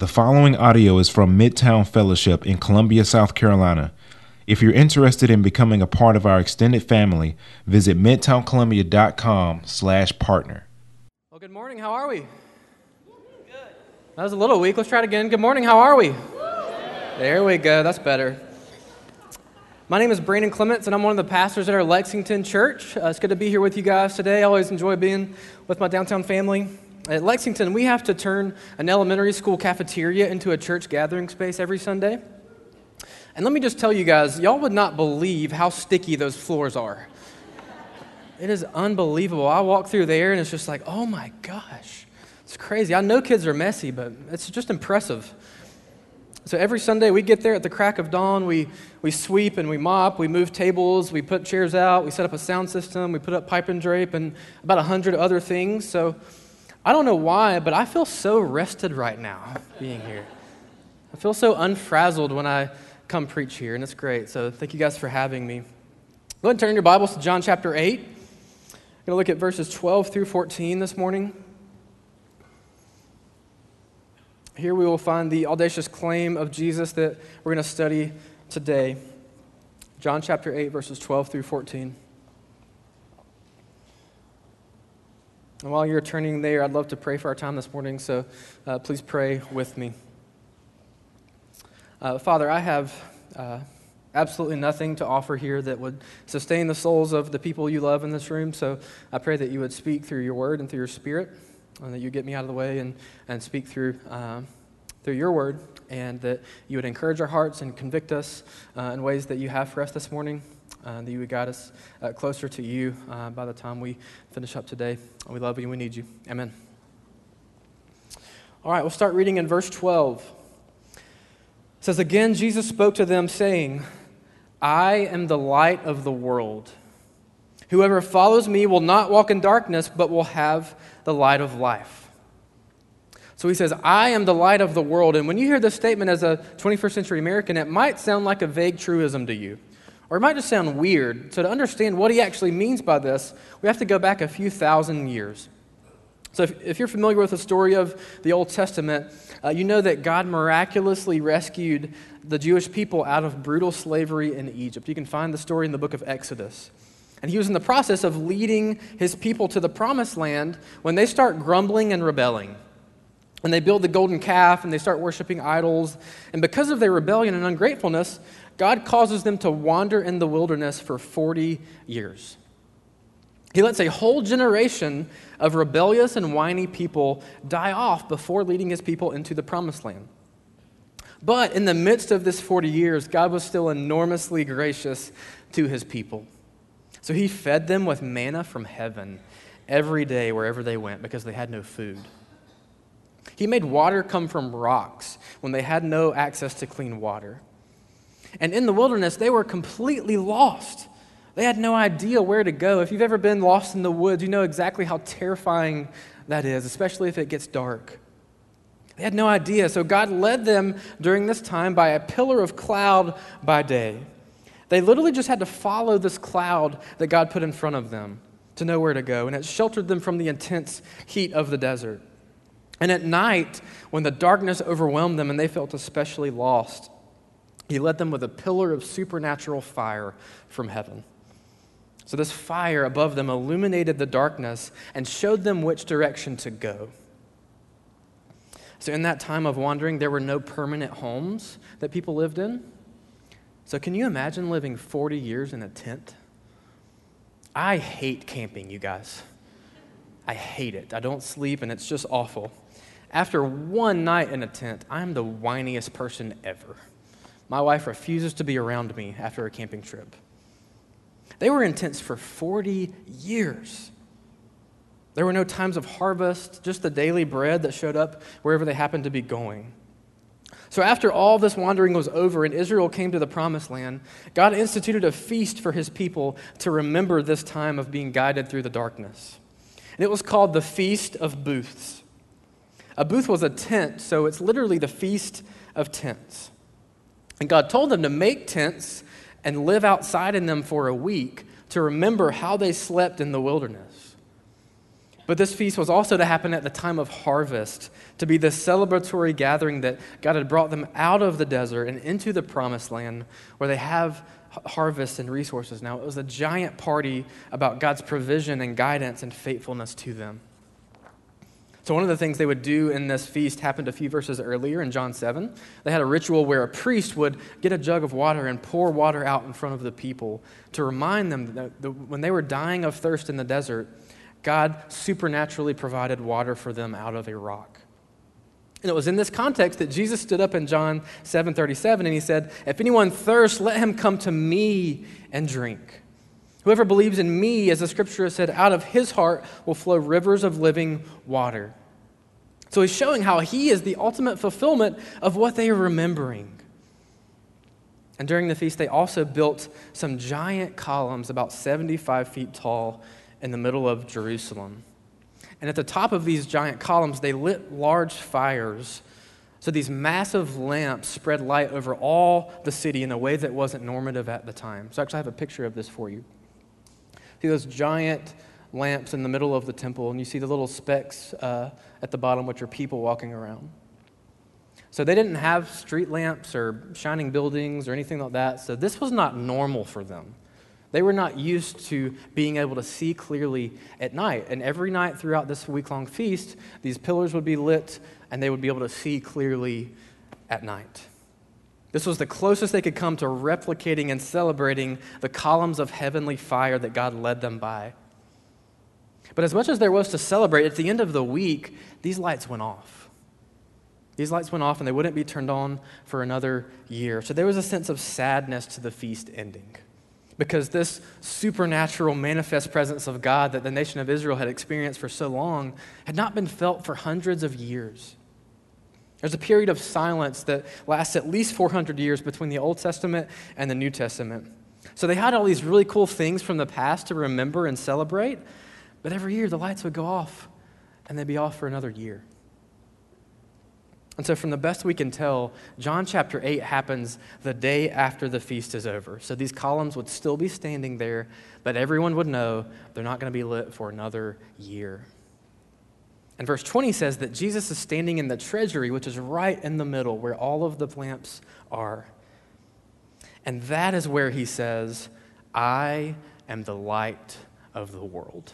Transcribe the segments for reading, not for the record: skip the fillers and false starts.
The following audio is from Midtown Fellowship in Columbia, South Carolina. If you're interested in becoming a part of our extended family, visit midtowncolumbia.com/partner. Well, good morning. How are we? Good. That was a little weak. Let's try it again. Good morning. How are we? There we go. That's better. My name is Brandon Clements, and I'm one of the pastors at our Lexington church. It's good to be here with you guys today. I always enjoy being with my downtown family. At Lexington, we have to turn an elementary school cafeteria into a church gathering space every Sunday. And let me just tell you guys, y'all would not believe how sticky those floors are. It is unbelievable. I walk through there and it's just like, oh my gosh, it's crazy. I know kids are messy, but it's just impressive. So every Sunday we get there at the crack of dawn, we sweep and we mop, we move tables, we put chairs out, we set up a sound system, we put up pipe and drape and about 100 other things. So I don't know why, but I feel so rested right now being here. I feel so unfrazzled when I come preach here, and it's great. So thank you guys for having me. Go ahead and turn your Bibles to John chapter 8. I'm going to look at verses 12 through 14 this morning. Here we will find the audacious claim of Jesus that we're going to study today. John chapter 8, verses 12 through 14. And while you're turning there, I'd love to pray for our time this morning, so please pray with me. Father, I have absolutely nothing to offer here that would sustain the souls of the people you love in this room, so I pray that you would speak through your word and through your spirit, and that you get me out of the way and speak through your word, and that you would encourage our hearts and convict us in ways that you have for us this morning. That you would guide us closer to you by the time we finish up today. We love you and we need you. Amen. All right, we'll start reading in verse 12. It says, "Again, Jesus spoke to them, saying, 'I am the light of the world. Whoever follows me will not walk in darkness, but will have the light of life.'" So he says, "I am the light of the world." And when you hear this statement as a 21st century American, it might sound like a vague truism to you. Or it might just sound weird. So to understand what he actually means by this, we have to go back a few thousand years. So if you're familiar with the story of the Old Testament, you know that God miraculously rescued the Jewish people out of brutal slavery in Egypt. You can find the story in the book of Exodus. And he was in the process of leading his people to the promised land when they start grumbling and rebelling. And they build the golden calf and they start worshiping idols. And because of their rebellion and ungratefulness, God causes them to wander in the wilderness for 40 years. He lets a whole generation of rebellious and whiny people die off before leading his people into the promised land. But in the midst of this 40 years, God was still enormously gracious to his people. So he fed them with manna from heaven every day wherever they went because they had no food. He made water come from rocks when they had no access to clean water. And in the wilderness, they were completely lost. They had no idea where to go. If you've ever been lost in the woods, you know exactly how terrifying that is, especially if it gets dark. They had no idea. So God led them during this time by a pillar of cloud by day. They literally just had to follow this cloud that God put in front of them to know where to go. And it sheltered them from the intense heat of the desert. And at night, when the darkness overwhelmed them and they felt especially lost, he led them with a pillar of supernatural fire from heaven. So this fire above them illuminated the darkness and showed them which direction to go. So in that time of wandering, there were no permanent homes that people lived in. So can you imagine living 40 years in a tent? I hate camping, you guys. I hate it. I don't sleep, and it's just awful. After one night in a tent, I'm the whiniest person ever. My wife refuses to be around me after a camping trip. They were in tents for 40 years. There were no times of harvest, just the daily bread that showed up wherever they happened to be going. So after all this wandering was over and Israel came to the promised land, God instituted a feast for his people to remember this time of being guided through the darkness. And it was called the Feast of Booths. A booth was a tent, so it's literally the Feast of Tents. And God told them to make tents and live outside in them for a week to remember how they slept in the wilderness. But this feast was also to happen at the time of harvest, to be this celebratory gathering that God had brought them out of the desert and into the promised land where they have harvest and resources now. It was a giant party about God's provision and guidance and faithfulness to them. So one of the things they would do in this feast happened a few verses earlier in John 7. They had a ritual where a priest would get a jug of water and pour water out in front of the people to remind them that when they were dying of thirst in the desert, God supernaturally provided water for them out of a rock. And it was in this context that Jesus stood up in John 7:37 and he said, "If anyone thirsts, let him come to me and drink. Whoever believes in me, as the scripture has said, out of his heart will flow rivers of living water." So he's showing how he is the ultimate fulfillment of what they are remembering. And during the feast, they also built some giant columns about 75 feet tall in the middle of Jerusalem. And at the top of these giant columns, they lit large fires. So these massive lamps spread light over all the city in a way that wasn't normative at the time. So actually I have a picture of this for you. See those giant lamps in the middle of the temple, and you see the little specks at the bottom, which are people walking around. So they didn't have street lamps or shining buildings or anything like that, so this was not normal for them. They were not used to being able to see clearly at night. And every night throughout this week-long feast, these pillars would be lit and they would be able to see clearly at night. This was the closest they could come to replicating and celebrating the columns of heavenly fire that God led them by. But as much as there was to celebrate, at the end of the week, these lights went off. These lights went off and they wouldn't be turned on for another year. So there was a sense of sadness to the feast ending, because this supernatural manifest presence of God that the nation of Israel had experienced for so long had not been felt for hundreds of years. There's a period of silence that lasts at least 400 years between the Old Testament and the New Testament. So they had all these really cool things from the past to remember and celebrate, but every year the lights would go off and they'd be off for another year. And so from the best we can tell, John chapter 8 happens the day after the feast is over. So these columns would still be standing there, but everyone would know they're not going to be lit for another year. And verse 20 says that Jesus is standing in the treasury, which is right in the middle where all of the lamps are. And that is where he says, "I am the light of the world."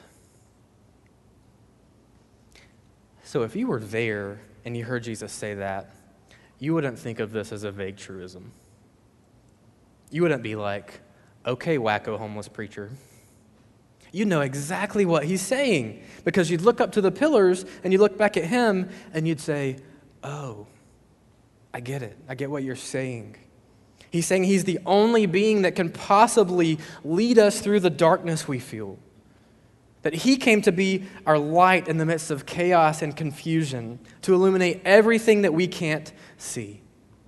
So if you were there and you heard Jesus say that, you wouldn't think of this as a vague truism. You wouldn't be like, "Okay, wacko homeless preacher." You know exactly what he's saying, because you'd look up to the pillars and you look back at him and you'd say, "Oh, I get it. I get what you're saying." He's saying he's the only being that can possibly lead us through the darkness we feel. That he came to be our light in the midst of chaos and confusion, to illuminate everything that we can't see.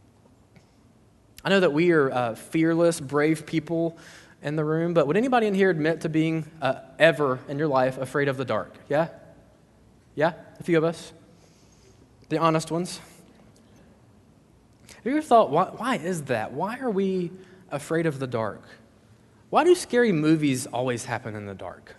I know that we are fearless, brave people in the room, but would anybody in here admit to being ever in your life afraid of the dark? Yeah? Yeah? A few of us? The honest ones? Have you ever thought, why is that? Why are we afraid of the dark? Why do scary movies always happen in the dark?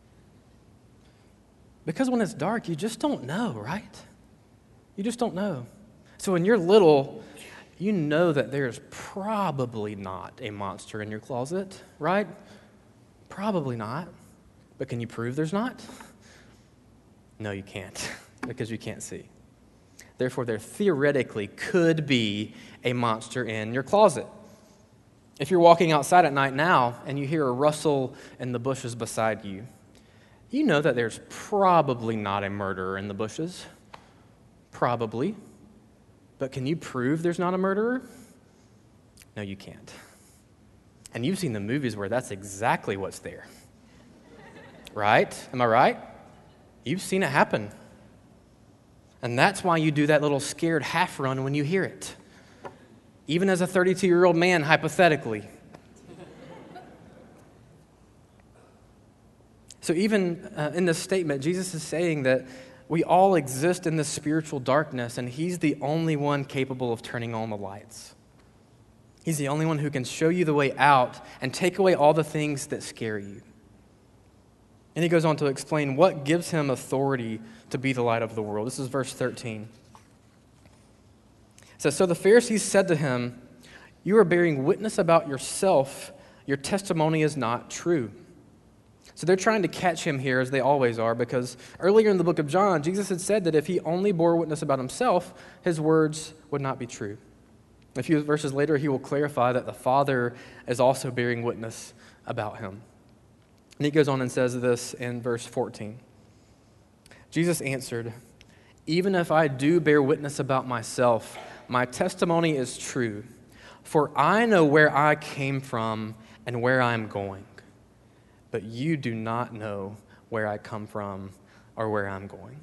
Because when it's dark, you just don't know, right? You just don't know. So when you're little, you know that there's probably not a monster in your closet, right? Probably not. But can you prove there's not? No, you can't, because you can't see. Therefore, there theoretically could be a monster in your closet. If you're walking outside at night now and you hear a rustle in the bushes beside you, you know that there's probably not a murderer in the bushes. Probably. But can you prove there's not a murderer? No, you can't. And you've seen the movies where that's exactly what's there. Right? Am I right? You've seen it happen. And that's why you do that little scared half run when you hear it. Even as a 32-year-old man, hypothetically. So even in this statement, Jesus is saying that we all exist in this spiritual darkness, and he's the only one capable of turning on the lights. He's the only one who can show you the way out and take away all the things that scare you. And he goes on to explain what gives him authority to be the light of the world. This is verse 13. It says, "So the Pharisees said to him, 'You are bearing witness about yourself. Your testimony is not true.'" So they're trying to catch him here, as they always are, because earlier in the book of John, Jesus had said that if he only bore witness about himself, his words would not be true. A few verses later, he will clarify that the Father is also bearing witness about him. And he goes on and says this in verse 14. Jesus answered, "Even if I do bear witness about myself, my testimony is true, for I know where I came from and where I am going. But you do not know where I come from or where I'm going."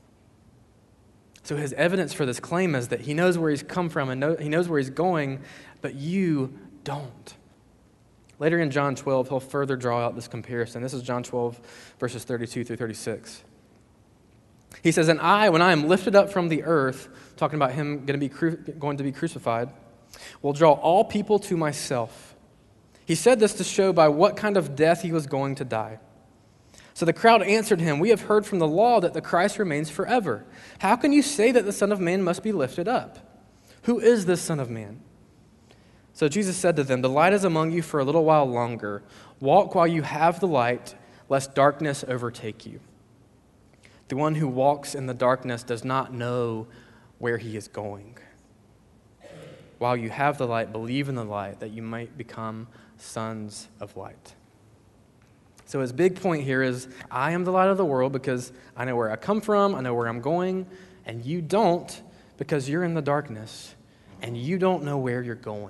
So his evidence for this claim is that he knows where he's come from and he knows where he's going, but you don't. Later in John 12, he'll further draw out this comparison. This is John 12, verses 32 through 36. He says, "And I, when I am lifted up from the earth," talking about him going to be crucified, "will draw all people to myself." He said this to show by what kind of death he was going to die. So the crowd answered him, "We have heard from the law that the Christ remains forever. How can you say that the Son of Man must be lifted up? Who is this Son of Man?" So Jesus said to them, "The light is among you for a little while longer. Walk while you have the light, lest darkness overtake you. The one who walks in the darkness does not know where he is going. While you have the light, believe in the light, that you might become sons of light." So his big point here is, I am the light of the world because I know where I come from, I know where I'm going, and you don't because you're in the darkness and you don't know where you're going.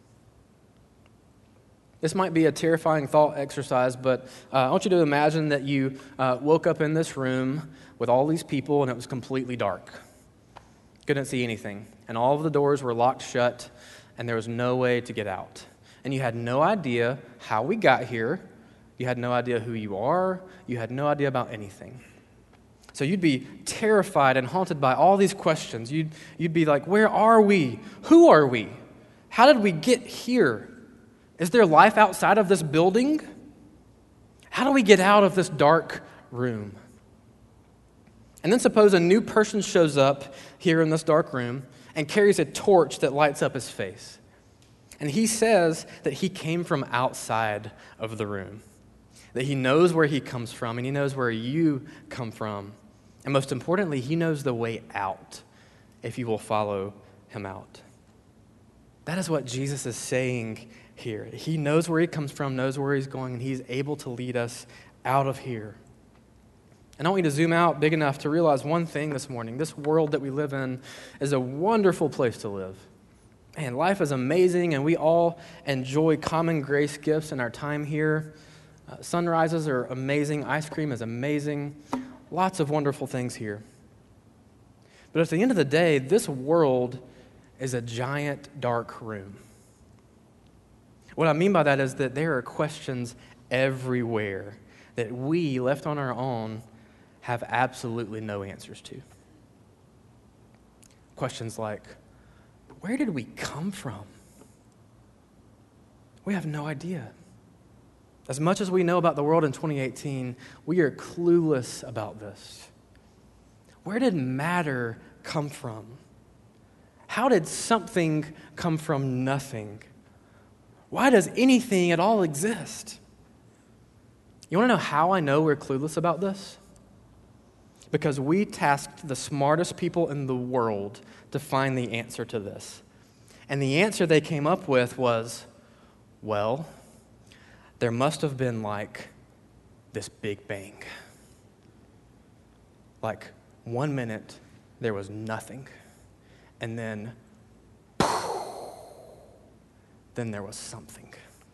This might be a terrifying thought exercise, but I want you to imagine that you woke up in this room with all these people and it was completely dark. Couldn't see anything. And all of the doors were locked shut and there was no way to get out. And you had no idea how we got here. You had no idea who you are. You had no idea about anything. So you'd be terrified and haunted by all these questions. You'd be like, where are we? Who are we? How did we get here? Is there life outside of this building? How do we get out of this dark room? And then suppose a new person shows up here in this dark room and carries a torch that lights up his face. And he says that he came from outside of the room, that he knows where he comes from and he knows where you come from. And most importantly, he knows the way out if you will follow him out. That is what Jesus is saying here. He knows where he comes from, knows where he's going, and he's able to lead us out of here. And I want you to zoom out big enough to realize one thing this morning. This world that we live in is a wonderful place to live. Man, life is amazing, and we all enjoy common grace gifts in our time here. Sunrises are amazing. Ice cream is amazing. Lots of wonderful things here. But at the end of the day, this world is a giant dark room. What I mean by that is that there are questions everywhere that we, left on our own, have absolutely no answers to. Questions like, where did we come from? We have no idea. As much as we know about the world in 2018, we are clueless about this. Where did matter come from? How did something come from nothing? Why does anything at all exist? You want to know how I know we're clueless about this? Because we tasked the smartest people in the world to find the answer to this. And the answer they came up with was, well, there must have been like this big bang. Like 1 minute, there was nothing. And then there was something.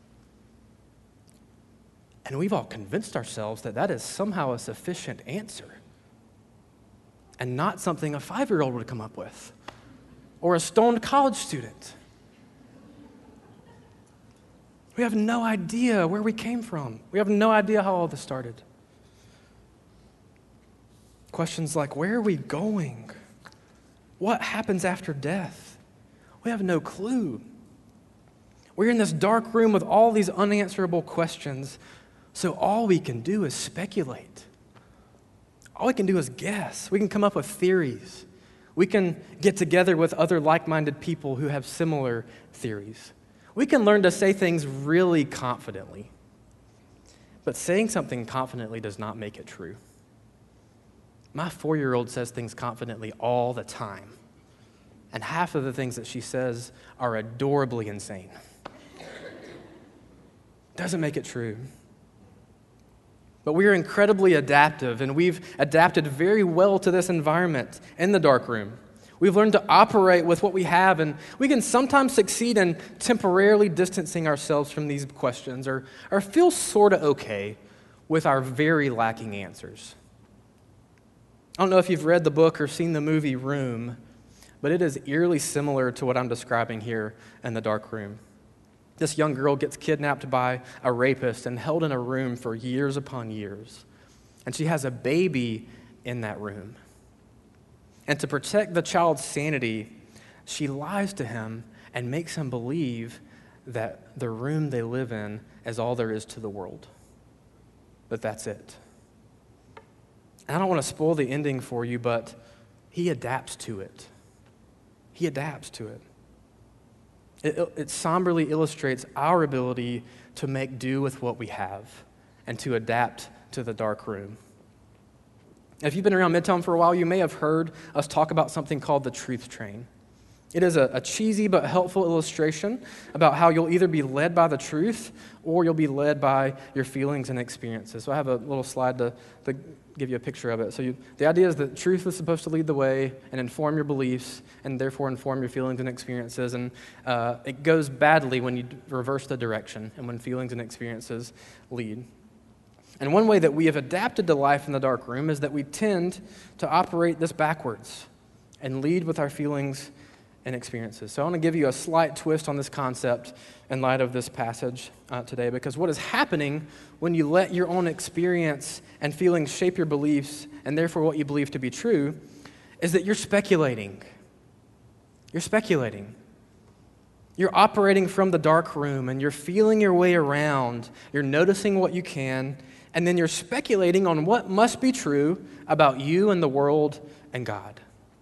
And we've all convinced ourselves that that is somehow a sufficient answer and not something a 5-year-old would come up with or a stoned college student. We have no idea where we came from. We have no idea how all this started. Questions like, where are we going? What happens after death? We have no clue. We're in this dark room with all these unanswerable questions. So all we can do is speculate. All we can do is guess. We can come up with theories. We can get together with other like-minded people who have similar theories. We can learn to say things really confidently. But saying something confidently does not make it true. My 4-year-old says things confidently all the time. And half of the things that she says are adorably insane. Doesn't make it true. But we are incredibly adaptive, and we've adapted very well to this environment in the dark room. We've learned to operate with what we have, and we can sometimes succeed in temporarily distancing ourselves from these questions or feel sort of okay with our very lacking answers. I don't know if you've read the book or seen the movie Room, but it is eerily similar to what I'm describing here in the dark room. This young girl gets kidnapped by a rapist and held in a room for years upon years. And she has a baby in that room. And to protect the child's sanity, she lies to him and makes him believe that the room they live in is all there is to the world. That that's it. And I don't want to spoil the ending for you, but he adapts to it. He adapts to it. It somberly illustrates our ability to make do with what we have and to adapt to the dark room. If you've been around Midtown for a while, you may have heard us talk about something called the truth train. It is a cheesy but helpful illustration about how you'll either be led by the truth or you'll be led by your feelings and experiences. So I have a little slide to give you a picture of it. So the idea is that truth is supposed to lead the way and inform your beliefs and therefore inform your feelings and experiences. And it goes badly when you reverse the direction and when feelings and experiences lead. And one way that we have adapted to life in the dark room is that we tend to operate this backwards and lead with our feelings and experiences. So I want to give you a slight twist on this concept in light of this passage today, because what is happening when you let your own experience and feelings shape your beliefs and therefore what you believe to be true is that you're speculating. You're speculating. You're operating from the dark room and you're feeling your way around. You're noticing what you can, and then you're speculating on what must be true about you and the world and God.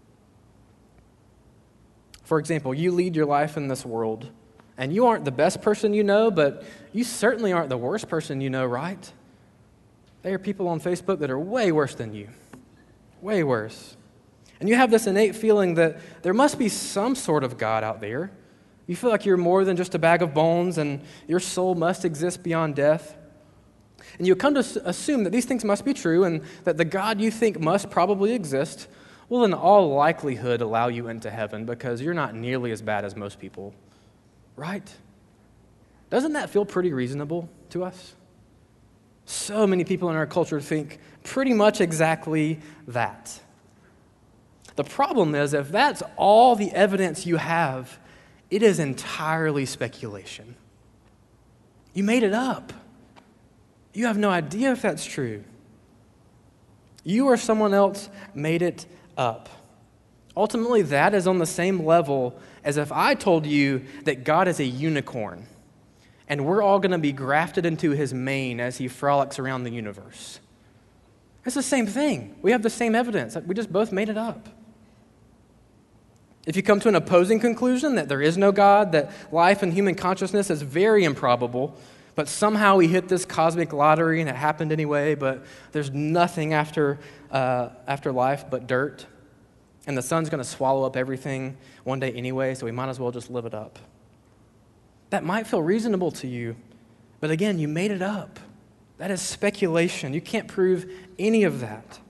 For example, you lead your life in this world, and you aren't the best person you know, but you certainly aren't the worst person you know, right? There are people on Facebook that are way worse than you, way worse. And you have this innate feeling that there must be some sort of God out there. You feel like you're more than just a bag of bones, and your soul must exist beyond death. And you come to assume that these things must be true, and that the God you think must probably exist will in all likelihood allow you into heaven because you're not nearly as bad as most people, right? Doesn't that feel pretty reasonable to us? So many people in our culture think pretty much exactly that. The problem is, if that's all the evidence you have, it is entirely speculation. You made it up. You have no idea if that's true. You or someone else made it up. Ultimately, that is on the same level as if I told you that God is a unicorn and we're all going to be grafted into his mane as he frolics around the universe. It's the same thing. We have the same evidence. We just both made it up. If you come to an opposing conclusion that there is no God, that life and human consciousness is very improbable, but somehow we hit this cosmic lottery and it happened anyway, but there's nothing after life but dirt, and the sun's going to swallow up everything one day anyway, so we might as well just live it up. That might feel reasonable to you, but again, you made it up. That is speculation. You can't prove any of that.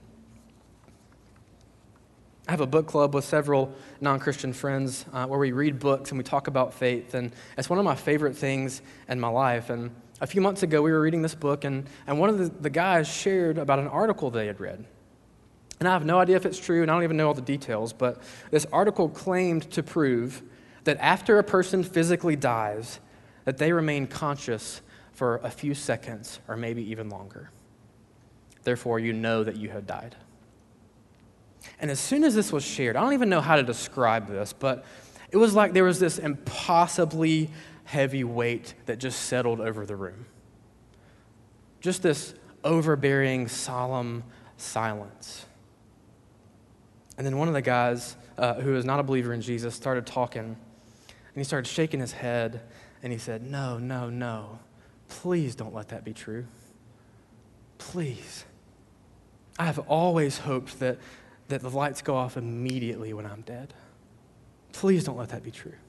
I have a book club with several non-Christian friends where we read books and we talk about faith, and it's one of my favorite things in my life. And a few months ago, we were reading this book, and one of the guys shared about an article they had read. And I have no idea if it's true, and I don't even know all the details, but this article claimed to prove that after a person physically dies, that they remain conscious for a few seconds or maybe even longer. Therefore, you know that you have died. And as soon as this was shared, I don't even know how to describe this, but it was like there was this impossibly heavy weight that just settled over the room. Just this overbearing, solemn silence. And then one of the guys who is not a believer in Jesus started talking, and he started shaking his head, and he said, "No, no, no. Please don't let that be true. Please. I have always hoped that the lights go off immediately when I'm dead. Please don't let that be true."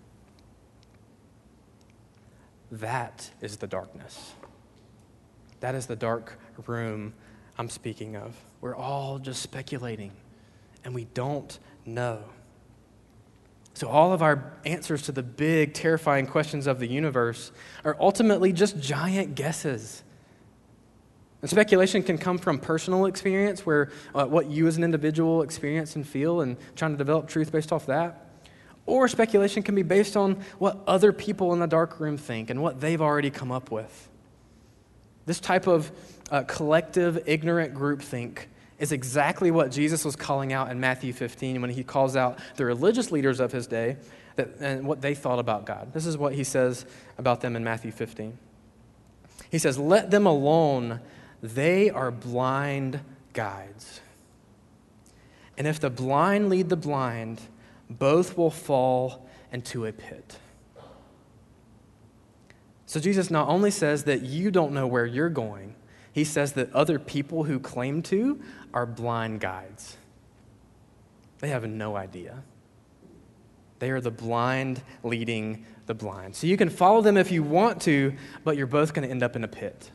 That is the darkness. That is the dark room I'm speaking of. We're all just speculating, and we don't know. So all of our answers to the big, terrifying questions of the universe are ultimately just giant guesses. And speculation can come from personal experience, where what you as an individual experience and feel, and trying to develop truth based off that. Or speculation can be based on what other people in the dark room think and what they've already come up with. This type of collective, ignorant groupthink is exactly what Jesus was calling out in Matthew 15 when he calls out the religious leaders of his day and what they thought about God. This is what he says about them in Matthew 15. He says, "Let them alone. They are blind guides. And if the blind lead the blind, both will fall into a pit." So Jesus not only says that you don't know where you're going, he says that other people who claim to are blind guides. They have no idea. They are the blind leading the blind. So you can follow them if you want to, but you're both going to end up in a pit.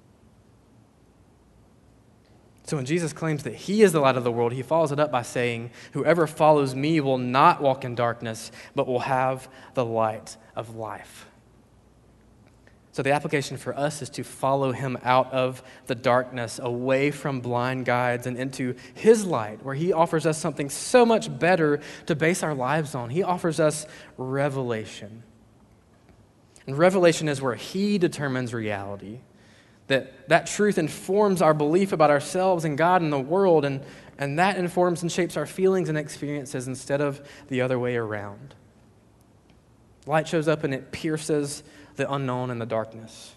So when Jesus claims that he is the light of the world, he follows it up by saying, "Whoever follows me will not walk in darkness, but will have the light of life." So the application for us is to follow him out of the darkness, away from blind guides, and into his light, where he offers us something so much better to base our lives on. He offers us revelation. And revelation is where he determines reality. That truth informs our belief about ourselves and God and the world, and that informs and shapes our feelings and experiences instead of the other way around. Light shows up and it pierces the unknown and the darkness.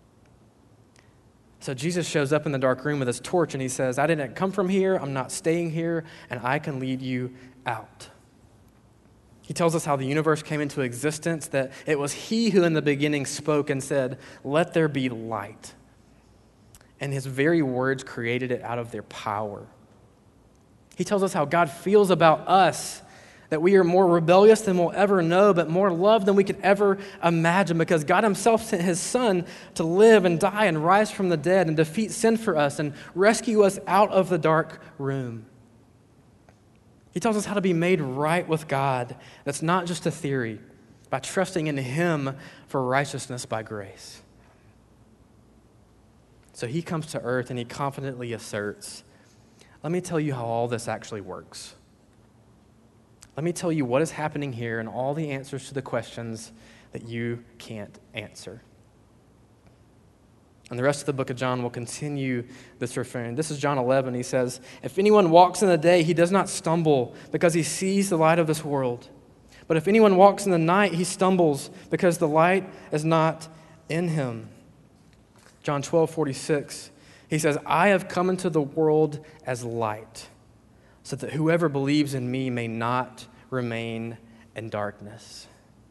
So Jesus shows up in the dark room with his torch and he says, "I didn't come from here, I'm not staying here, and I can lead you out." He tells us how the universe came into existence, that it was he who in the beginning spoke and said, "Let there be light." And his very words created it out of their power. He tells us how God feels about us, that we are more rebellious than we'll ever know, but more loved than we could ever imagine, because God himself sent his son to live and die and rise from the dead and defeat sin for us and rescue us out of the dark room. He tells us how to be made right with God. That's not just a theory, by trusting in him for righteousness by grace. So he comes to earth and he confidently asserts, "Let me tell you how all this actually works. Let me tell you what is happening here and all the answers to the questions that you can't answer." And the rest of the book of John will continue this refrain. This is John 11. He says, "If anyone walks in the day, he does not stumble because he sees the light of this world. But if anyone walks in the night, he stumbles because the light is not in him." John 12:46, he says, "I have come into the world as light, so that whoever believes in me may not remain in darkness."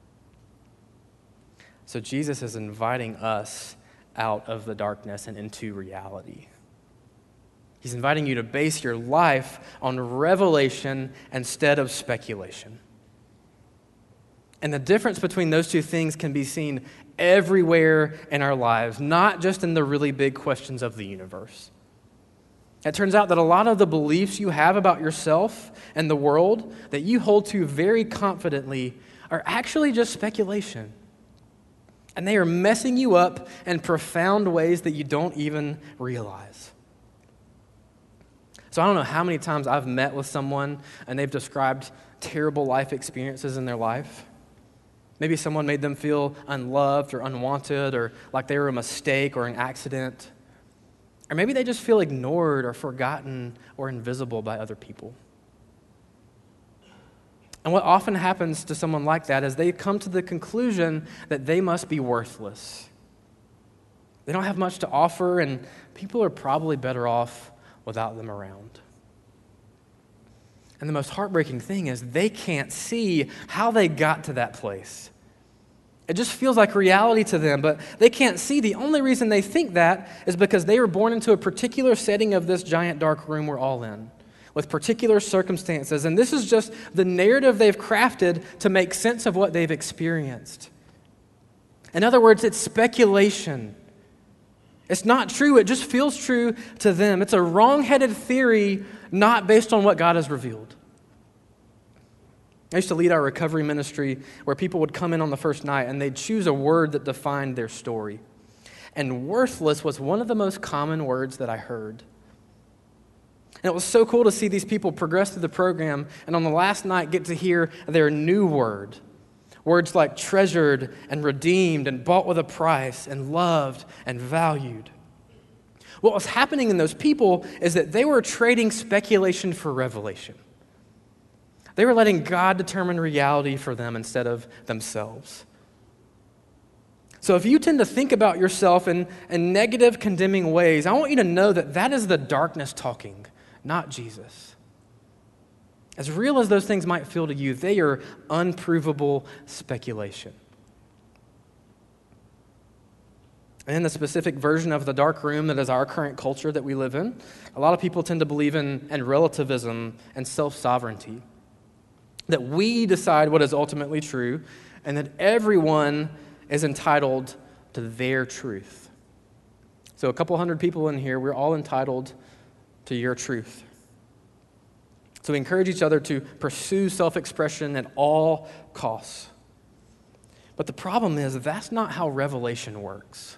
So Jesus is inviting us out of the darkness and into reality. He's inviting you to base your life on revelation instead of speculation. And the difference between those two things can be seen everywhere in our lives, not just in the really big questions of the universe. It turns out that a lot of the beliefs you have about yourself and the world that you hold to very confidently are actually just speculation. And they are messing you up in profound ways that you don't even realize. So I don't know how many times I've met with someone and they've described terrible life experiences in their life. Maybe someone made them feel unloved or unwanted or like they were a mistake or an accident. Or maybe they just feel ignored or forgotten or invisible by other people. And what often happens to someone like that is they come to the conclusion that they must be worthless. They don't have much to offer, and people are probably better off without them around. And the most heartbreaking thing is they can't see how they got to that place. It just feels like reality to them, but they can't see. The only reason they think that is because they were born into a particular setting of this giant dark room we're all in, with particular circumstances. And this is just the narrative they've crafted to make sense of what they've experienced. In other words, it's speculation. It's not true. It just feels true to them. It's a wrong-headed theory, not based on what God has revealed. I used to lead our recovery ministry where people would come in on the first night and they'd choose a word that defined their story. And worthless was one of the most common words that I heard. And it was so cool to see these people progress through the program and on the last night get to hear their new word. Words like treasured and redeemed and bought with a price and loved and valued. What was happening in those people is that they were trading speculation for revelation. They were letting God determine reality for them instead of themselves. So if you tend to think about yourself in negative, condemning ways, I want you to know that that is the darkness talking, not Jesus. As real as those things might feel to you, they are unprovable speculation. And in the specific version of the dark room that is our current culture that we live in, a lot of people tend to believe in relativism and self-sovereignty. That we decide what is ultimately true, and that everyone is entitled to their truth. So a couple hundred people in here, we're all entitled to your truth. So we encourage each other to pursue self-expression at all costs. But the problem is that's not how revelation works.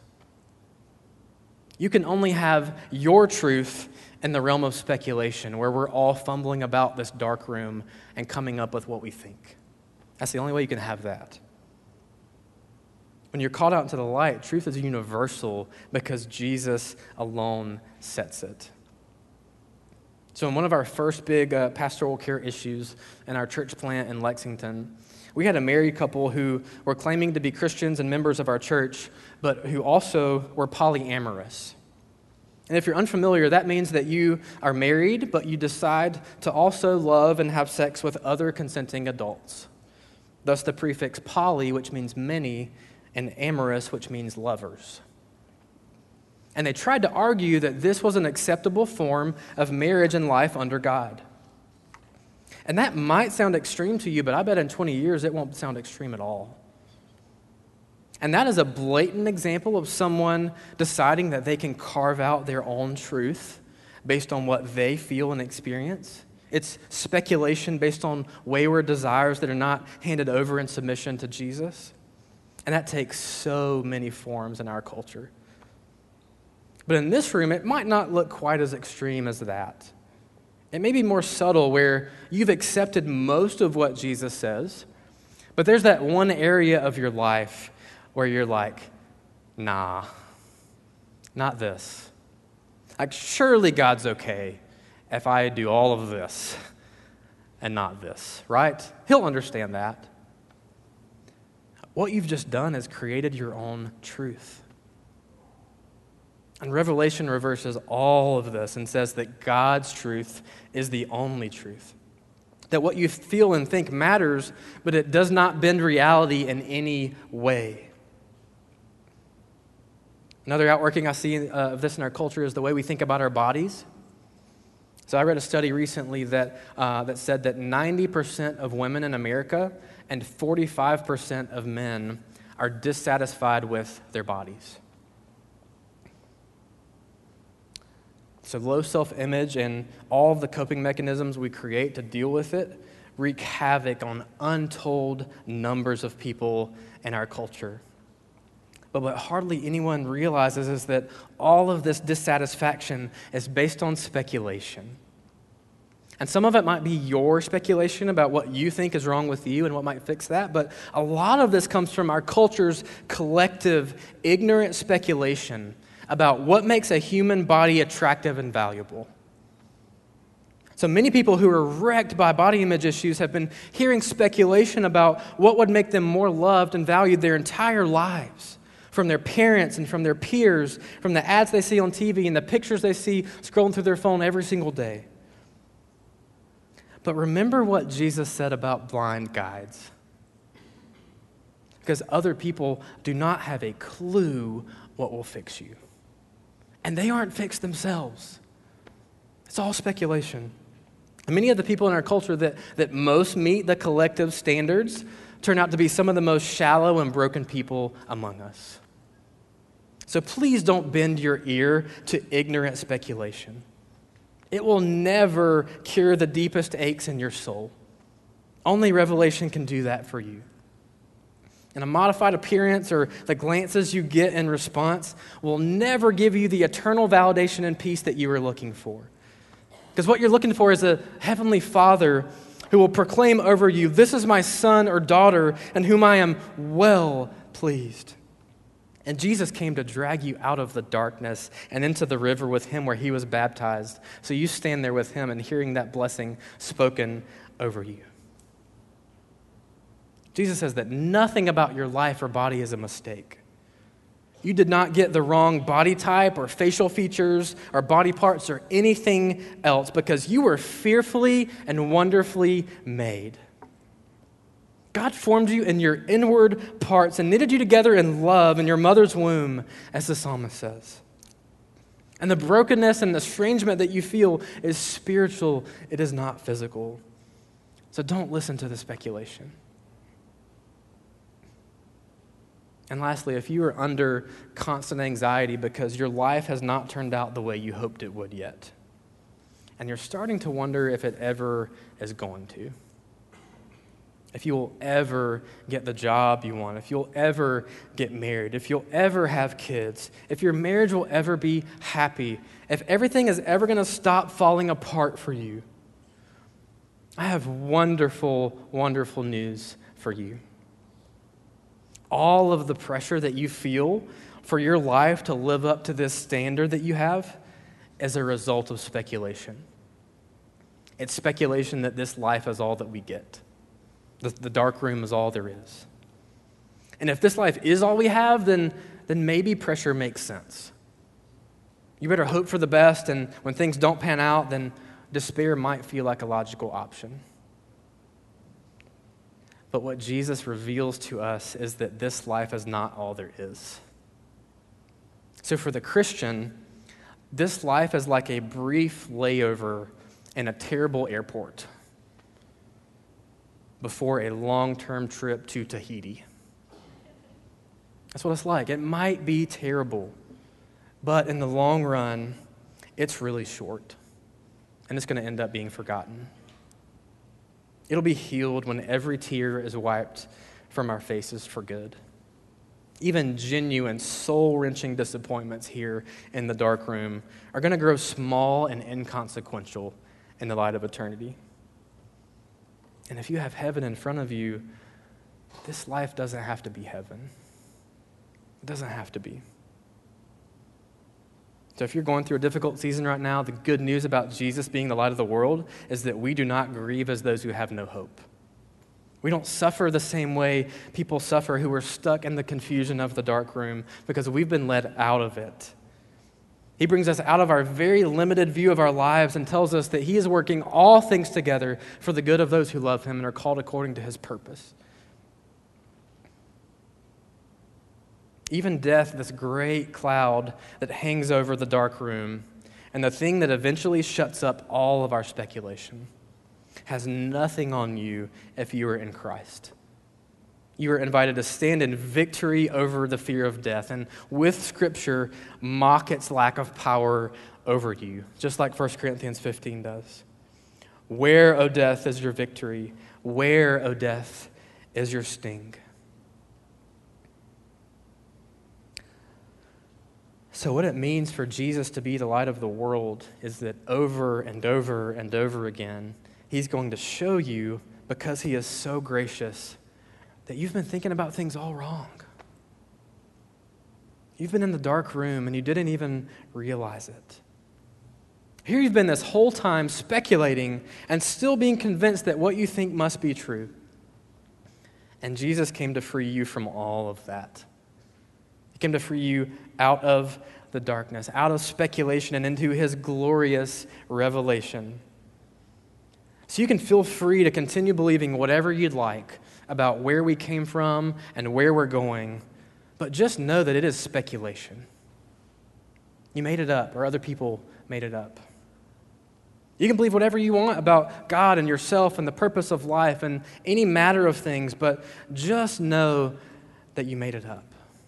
You can only have your truth in the realm of speculation, where we're all fumbling about this dark room and coming up with what we think. That's the only way you can have that. When you're called out into the light, truth is universal because Jesus alone sets it. So in one of our first big pastoral care issues in our church plant in Lexington, we had a married couple who were claiming to be Christians and members of our church, but who also were polyamorous. And if you're unfamiliar, that means that you are married, but you decide to also love and have sex with other consenting adults. Thus the prefix poly, which means many, and amorous, which means lovers. And they tried to argue that this was an acceptable form of marriage and life under God. And that might sound extreme to you, but I bet in 20 years it won't sound extreme at all. And that is a blatant example of someone deciding that they can carve out their own truth based on what they feel and experience. It's speculation based on wayward desires that are not handed over in submission to Jesus. And that takes so many forms in our culture. But in this room, it might not look quite as extreme as that. It may be more subtle where you've accepted most of what Jesus says, but there's that one area of your life where you're like, nah, not this. Like, surely God's okay if I do all of this and not this, right? He'll understand that. What you've just done is created your own truth. And Revelation reverses all of this and says that God's truth is the only truth. That what you feel and think matters, but it does not bend reality in any way. Another outworking I see of this in our culture is the way we think about our bodies. So I read a study recently that said that 90% of women in America and 45% of men are dissatisfied with their bodies. So low self-image and all of the coping mechanisms we create to deal with it wreak havoc on untold numbers of people in our culture. But what hardly anyone realizes is that all of this dissatisfaction is based on speculation. And some of it might be your speculation about what you think is wrong with you and what might fix that, but a lot of this comes from our culture's collective, ignorant speculation about what makes a human body attractive and valuable. So many people who are wrecked by body image issues have been hearing speculation about what would make them more loved and valued their entire lives. from their parents and from their peers, from the ads they see on TV and the pictures they see scrolling through their phone every single day. But remember what Jesus said about blind guides. Because other people do not have a clue what will fix you. And they aren't fixed themselves. It's all speculation. And many of the people in our culture that most meet the collective standards turn out to be some of the most shallow and broken people among us. So please don't bend your ear to ignorant speculation. It will never cure the deepest aches in your soul. Only revelation can do that for you. And a modified appearance or the glances you get in response will never give you the eternal validation and peace that you are looking for. Because what you're looking for is a heavenly Father who will proclaim over you, "This is my son or daughter in whom I am well pleased." And Jesus came to drag you out of the darkness and into the river with him where he was baptized. So you stand there with him and hearing that blessing spoken over you. Jesus says that nothing about your life or body is a mistake. You did not get the wrong body type or facial features or body parts or anything else because you were fearfully and wonderfully made. God formed you in your inward parts and knitted you together in love in your mother's womb, as the psalmist says. And the brokenness and estrangement that you feel is spiritual. It is not physical. So don't listen to the speculation. And lastly, if you are under constant anxiety because your life has not turned out the way you hoped it would yet, and you're starting to wonder if it ever is going to, if you will ever get the job you want, if you'll ever get married, if you'll ever have kids, if your marriage will ever be happy, if everything is ever going to stop falling apart for you, I have wonderful, wonderful news for you. All of the pressure that you feel for your life to live up to this standard that you have is a result of speculation. It's speculation that this life is all that we get. The dark room is all there is. And if this life is all we have, then maybe pressure makes sense. You better hope for the best, and when things don't pan out, then despair might feel like a logical option. But what Jesus reveals to us is that this life is not all there is. So for the Christian, this life is like a brief layover in a terrible airport before a long-term trip to Tahiti. That's what it's like. It might be terrible, but in the long run, it's really short, and it's going to end up being forgotten. It'll be healed when every tear is wiped from our faces for good. Even genuine, soul-wrenching disappointments here in the dark room are going to grow small and inconsequential in the light of eternity. And if you have heaven in front of you, this life doesn't have to be heaven. It doesn't have to be. So if you're going through a difficult season right now, the good news about Jesus being the light of the world is that we do not grieve as those who have no hope. We don't suffer the same way people suffer who are stuck in the confusion of the dark room because we've been led out of it. He brings us out of our very limited view of our lives and tells us that he is working all things together for the good of those who love him and are called according to his purpose. Even death, this great cloud that hangs over the dark room, and the thing that eventually shuts up all of our speculation, has nothing on you if you are in Christ. You are invited to stand in victory over the fear of death, and with Scripture, mock its lack of power over you, just like 1 Corinthians 15 does. Where, O death, is your victory? Where, O death, is your sting? So what it means for Jesus to be the light of the world is that over and over and over again, he's going to show you, because he is so gracious, that you've been thinking about things all wrong. You've been in the dark room and you didn't even realize it. Here you've been this whole time speculating and still being convinced that what you think must be true. And Jesus came to free you from all of that. He came to free you out of the darkness, out of speculation and into his glorious revelation. So you can feel free to continue believing whatever you'd like about where we came from and where we're going, but just know that it is speculation. You made it up, or other people made it up. You can believe whatever you want about God and yourself and the purpose of life and any matter of things, but just know that you made it up.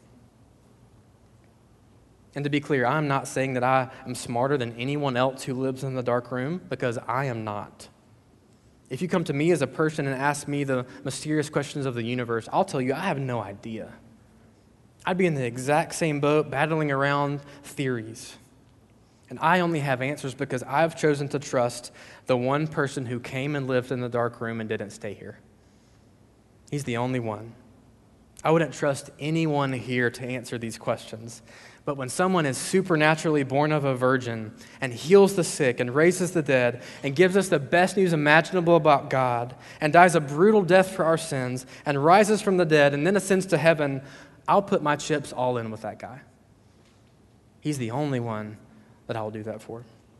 And to be clear, I'm not saying that I am smarter than anyone else who lives in the dark room, because I am not. If you come to me as a person and ask me the mysterious questions of the universe, I'll tell you I have no idea. I'd be in the exact same boat battling around theories. And I only have answers because I've chosen to trust the one person who came and lived in the dark room and didn't stay here. He's the only one. I wouldn't trust anyone here to answer these questions. But when someone is supernaturally born of a virgin and heals the sick and raises the dead and gives us the best news imaginable about God and dies a brutal death for our sins and rises from the dead and then ascends to heaven, I'll put my chips all in with that guy. He's the only one that I will do that for.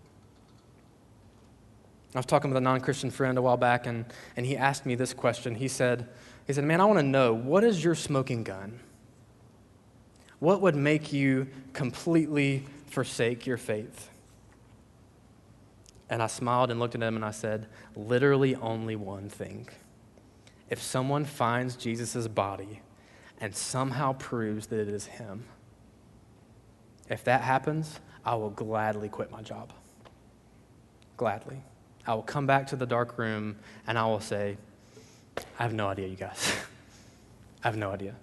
I was talking with a non-Christian friend a while back, and he asked me this question. He said, man, I want to know, what is your smoking gun? What would make you completely forsake your faith? And I smiled and looked at him and I said, literally only one thing. If someone finds Jesus' body and somehow proves that it is him, if that happens, I will gladly quit my job. Gladly. I will come back to the dark room and I will say, I have no idea, you guys. I have no idea.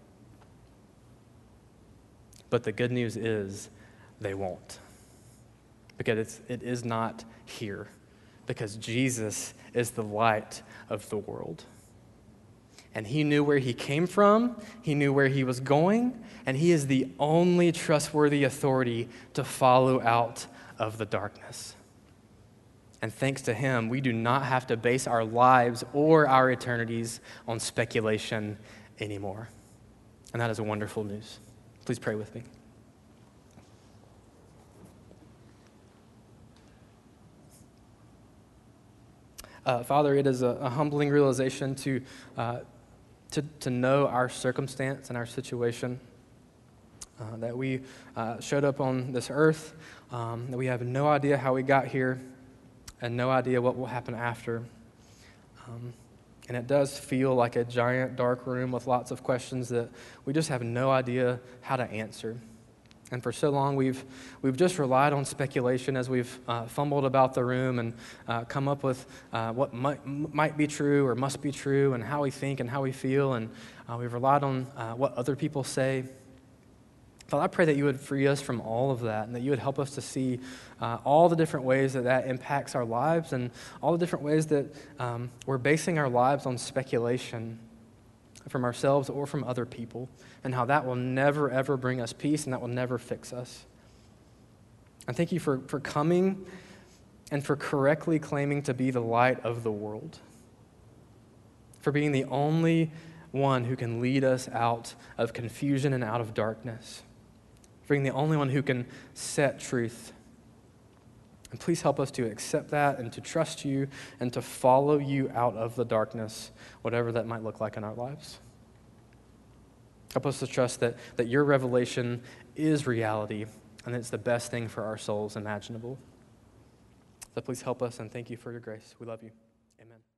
But the good news is they won't. Because it is not here. Because Jesus is the light of the world. And he knew where he came from, he knew where he was going, and he is the only trustworthy authority to follow out of the darkness. And thanks to him, we do not have to base our lives or our eternities on speculation anymore. And that is wonderful news. Please pray with me. Father, it is a humbling realization to know our circumstance and our situation, that we showed up on this earth, that we have no idea how we got here, and no idea what will happen after. And it does feel like a giant dark room with lots of questions that we just have no idea how to answer. And for so long, we've just relied on speculation as we've fumbled about the room and come up with what might be true or must be true and how we think and how we feel. And we've relied on what other people say. Father, I pray that you would free us from all of that and that you would help us to see all the different ways that impacts our lives and all the different ways that we're basing our lives on speculation from ourselves or from other people, and how that will never, ever bring us peace and that will never fix us. And thank you for coming and for correctly claiming to be the light of the world, for being the only one who can lead us out of confusion and out of darkness, for being the only one who can set truth. And please help us to accept that and to trust you and to follow you out of the darkness, whatever that might look like in our lives. Help us to trust that your revelation is reality and it's the best thing for our souls imaginable. So please help us and thank you for your grace. We love you. Amen.